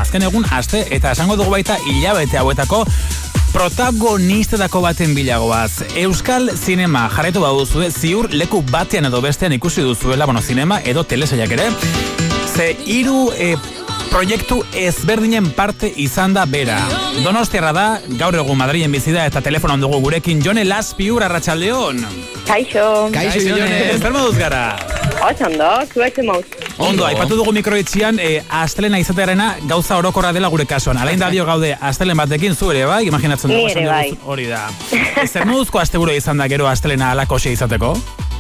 azken egun aste eta esango dugu baita hilabete hauetako protagonistetako baten bilagoaz. Euskal Zinema jarraitu baduzue, ziur leku batean edo bestean ikusi duzuela, zinema edo telesaiak ere, ze hiru proiektu ezberdinen parte izan da bera. Donostiarra da, gaur egun Madrilen bizi da eta telefonan dugu gurekin Jone Lazpiur, arratsaldeon. Kaixo. Kaixo, Jone. Zer moduz gara? Ondo, zuetzen mauz. Ondo, aipatu dugu mikroetxian, astelena izatearena gauza orokorra dela gure kasuan. Alain da dio gaude astelen batekin, zu ere bai, imaginatzen dugu. Ni ere bai. Hori da. Zer moduzko asteburu izan da gero astelena alakoxe izateko?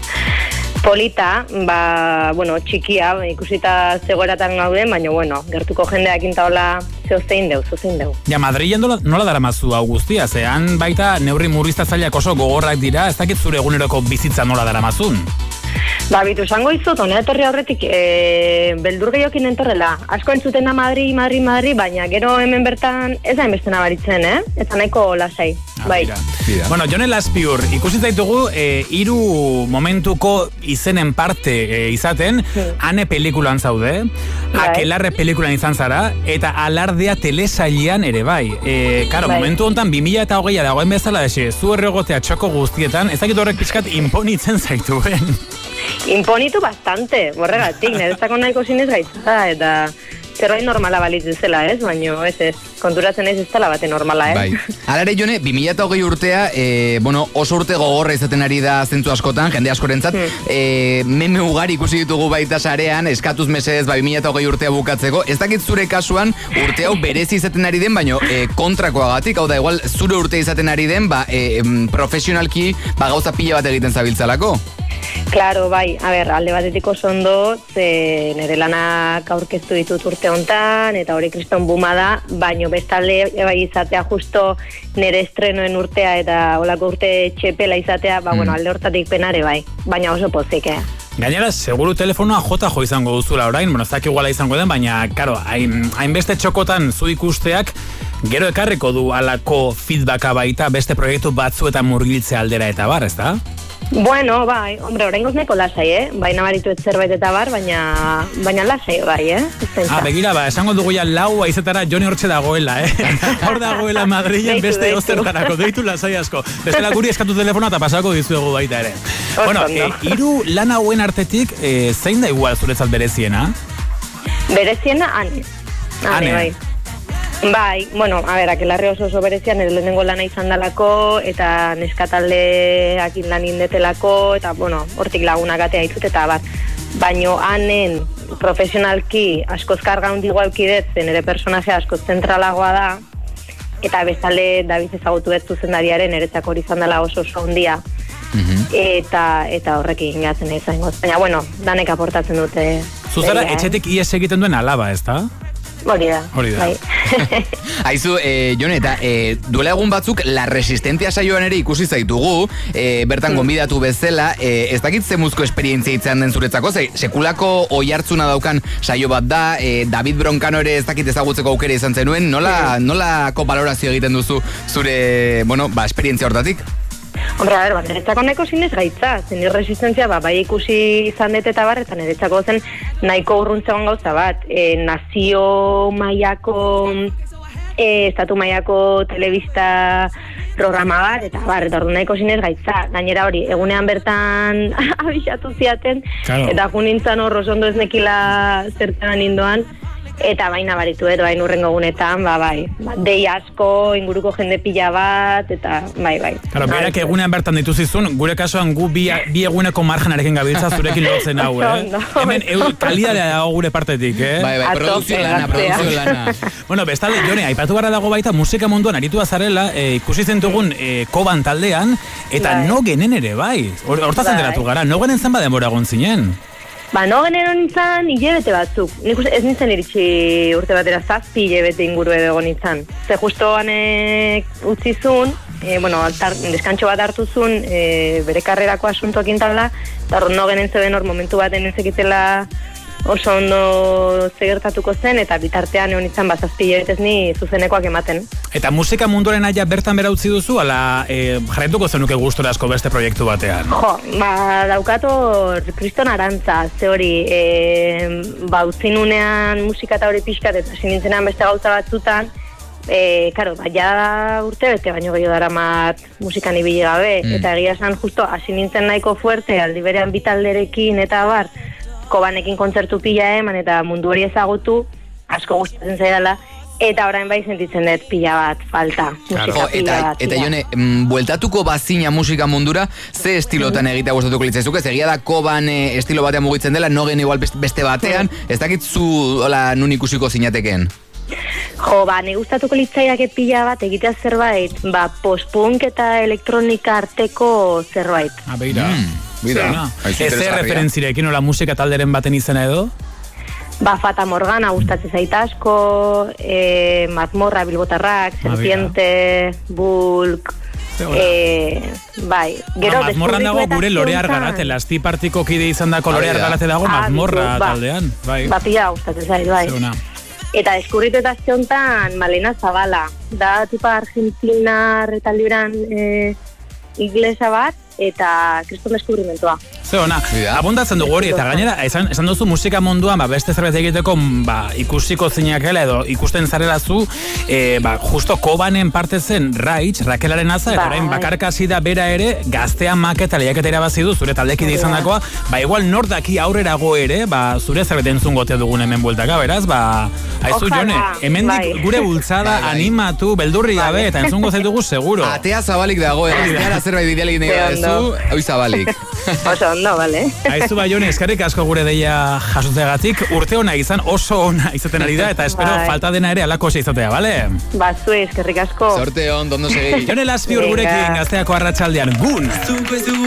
Polita, txikia, ikusita zegoeratan gauden, baina, gertuko jendeakin taola zeozein deu. Ja, Madrilen nola daramazu hau guztia, zehan baita neurri murriztatzaileak oso gogorrak dira, ez dakit zure eguneroko bizitza nola daramazun? Bitu, esango izut, hona etorri aurretik, beldur gehiokin entorrela. Asko entzuten da Madri, baina gero hemen bertan ez da enbeste nabaritzen, Eta nahiko lasai. Bai. Bueno, Jone Lazpiur, ikusi zaitugu hiru momentuko izenen parte izaten, Ane pelikulan zaude, Akelarre pelikulan izan zara, eta Alardea telesailean ere bai. Momentu honetan 2020 dagoen bezala desi, zu erregotea txoko guztietan, ez dakit horrek pixkat imponitzen zaituen. Imponitu bastante, borregatik, nerezako nahiko zinez gaitza, eta zerbait normala balitz zela, baina ez, konturatzen ez dela bate normala, Bai. Alare, Jone, 2020 urtea, oso urte gogorra izaten ari da zentzu askotan, jende askorentzat, meme ugari ikusi ditugu baita sarean, eskatuz mesedez 2020 urtea bukatzeko, ez dakit zure kasuan urte hau berezi izaten ari den, baina kontrakoagatik, hau da, igual zure urte izaten ari den, profesionalki gauza pila bat egiten zabiltzalako. Claro, bai, alde batetik oso ondo, ze nire lanak aurkeztu ditut urte hontan, eta hori kriston buma da, baino bestalde bai izatea justo nire estrenoen urtea eta olako urte txepela izatea, alde hortatik penare bai, baina oso pozik, Gainera, seguru telefonoa jo izango duzula orain, ez dakik iguala izango den, baina, karo, hainbeste txokotan zu ikusteak, gero ekarriko du alako feedbacka baita beste proiektu batzuetan murgiltze aldera eta bar, ez da? Bueno, bai, hombre, oraingoz neko lasai, baina baritu ez zerbait eta bar, baina lasai, bai, begira, esango dugu ja laua izetara Jone hortxe dagoela, Hor dagoela Madrilen beste ozertarako, deitu lasai asko. Bestela guri eskatu telefona eta pasako dizuegu baita ere. Bueno, hiru lan hauen artetik, zein da igual zuretzat bereziena? Bereziena, Ane, bai. Bai, Akelarre oso berezian, nire lehenengo lana izan dalako, eta neskataldeakin lan indetelako, eta, hortik lagunak atea ditut, eta bat. Baina Anen profesionalki askoz karga hundigo eukidet, nire personaje askoz zentralagoa da, eta bezale David ezagutu ez zuzendariaren eretzako hori izan dela oso handia. Eta horrekin gatzen izan goz. Baina, danek aportatzen dute. Zuzara, etxetik ies egiten duen alaba, ez da? Hori da. Bai. Aizu, Jone, eta duela egun batzuk La Resistencia saioan ere ikusi zaitugu, bertan gonbidatu bezala, ez dakit zemuzko esperientzia izan den zuretzako, sekulako oihartzuna daukan saio bat da, David Broncano ere ez dakit ezagutzeko aukera izan zenuen, nolako balorazio egiten duzu zure, esperientzia hortatik? Hombre, niretzako nahiko zinez gaitza, zen Resistentzia, bai ikusi izan dut eta bar, eta niretzako zen nahiko urruntzean gauza bat, nazio mailako, estatu mailako telebista programa bat, eta ordu nahiko zinez gaitza. Gainera hori, egunean bertan abixatu ziaten, eta junintzan hor oso ondo ez nekila zertan indoan, eta baina baritu bain urrengo gunetan, dei asko, inguruko jende pila bat, eta bai. Claro, berak egunean bertan dituzizun, gure kasuan gu bi eguneko margenarekin gabiltza zurekin lotzen hau, Hemen kalidadea dago gure partetik, Bai, produkzio lana. Bueno, bestalde, Jone, aipatu gara dago baita musika munduan aritua zarela, ikusi zentugun Koban taldean, eta no genen ere, bai. Hortaz enteratu gara, no genen zen denbora egon zinen. No genero nintzen hilebete batzuk. Nik ez nintzen iritsi urte batera 7 hilebete inguru edo nintzen. Ze justo hanek utzizun, deskantxo bat hartuzun, bere karrerako asuntoak intabla, eta no genen zeben hor momentu baten ezekitela oso ondo zegertatuko zen, eta bitartean egon izan bazazpi hilabetez ni zuzenekoak ematen. Eta musika munduaren aia bertan bera utzi duzu, ala jarretuko zenuke gustora asko beste proiektu batean? Daukator Kriston Arantza, ze hori, utzi nunean musika eta hori pixkat, eta sinintzenan beste gauza batzutan, ja urte bete baino gehiago daramat musikan ibili gabe, eta egia esan justo hasi nintzen nahiko fuerte, aldi berean bitalderekin eta bar, Kobanekin kontzertu pila eman eta mundu hori ezagutu, asko gustatzen zaidala, eta orain bai sentitzen dut pila bat falta. Eta Jone, bueltatuko bazina musika mundura, ze estilotan egitea gustatuko litzaizuke? Egia da Koban estilo batean mugitzen dela, nogen igual beste batean, ez dakit zu nun ikusiko zinatekeen? Ni gustatuko litzaidake pila bat egitea zerbait, post-punk eta elektronika arteko zerbait. Beira. Ez referentzirekin ola musika talderen baten izena edo? Fata Morgana gustatzen zait asko, Mazmorra Bilbotarrak, Serpiente, Bulk, Mazmorran dago gure Lorear Garate, Lasti Partiko kide izan dako Lorear Garate dago Mazmorra taldean. Pila gustatzen zait, bai. Eta deskurritu eta aziontan Malena Zabala, da tipa argentinar eta libran inglesa bat, eta kriston deskubrimentua. Zeona, abundatzen dugu hori, eta gainera, esan duzu musika munduan, beste zerbait egiteko, ikusiko zinakela edo ikusten zarela zu, justo Kobanen parte zen Rakelaren aza, eta orain bakarkasi da bera ere, gaztean maketa lehiaketa irabazi du, zure taldekide izan dakoa, igual nordaki aurrerago ere, zure zerbait entzun gote dugun hemen bueltaka, beraz, aizu Jone, hemendik gure bultzada animatu, beldurri gabe, eta entzun goze dugu seguro. Atea zabalik dago, gara zerbait idealik nire duzu, hoi zabalik. Oso ondo, bale. Aizu Jone, eskerrik asko gure deia jasotzeagatik, urte ona izan oso ona izaten ari da, eta espero falta dena ere alako izatea, bale? Zue, eskerrik asko. Sorte on, dondo segi. Jone Lasfiur gurekin, Gazteako arratsaldean, gun!